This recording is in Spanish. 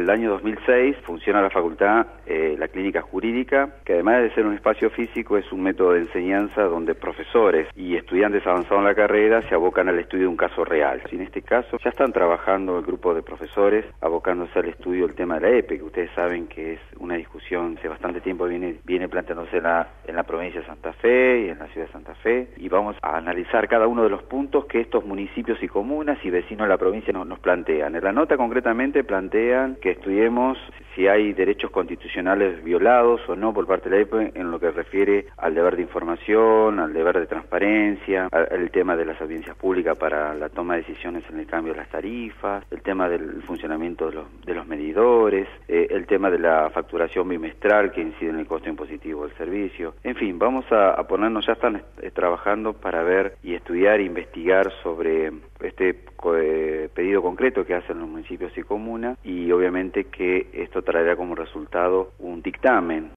el año 2006 funciona la facultad, la clínica jurídica, que además de ser un espacio físico es un método de enseñanza donde profesores y estudiantes avanzados en la carrera se abocan al estudio de un caso real. Y en este caso ya están trabajando el grupo de profesores abocándose al estudio del tema de la EPE, que ustedes saben que es una discusión hace bastante tiempo viene planteándose en la provincia de Santa Fe y en la ciudad de Santa Fe, y vamos a analizar cada uno de los puntos que estos municipios y comunas y vecinos de la provincia nos plantean. En la nota concretamente plantean que estudiemos si hay derechos constitucionales violados o no por parte de la EPE en lo que refiere al deber de información, al deber de transparencia, el tema de las audiencias públicas para la toma de decisiones en el cambio de las tarifas, el tema del funcionamiento de los medidores, el tema de la facturación bimestral que incide en el costo impositivo del servicio. En fin, vamos a ponernos, ya están trabajando para ver y estudiar e investigar sobre este pedido concreto que hacen los municipios y comunas, y obviamente que esto traerá como resultado un dictamen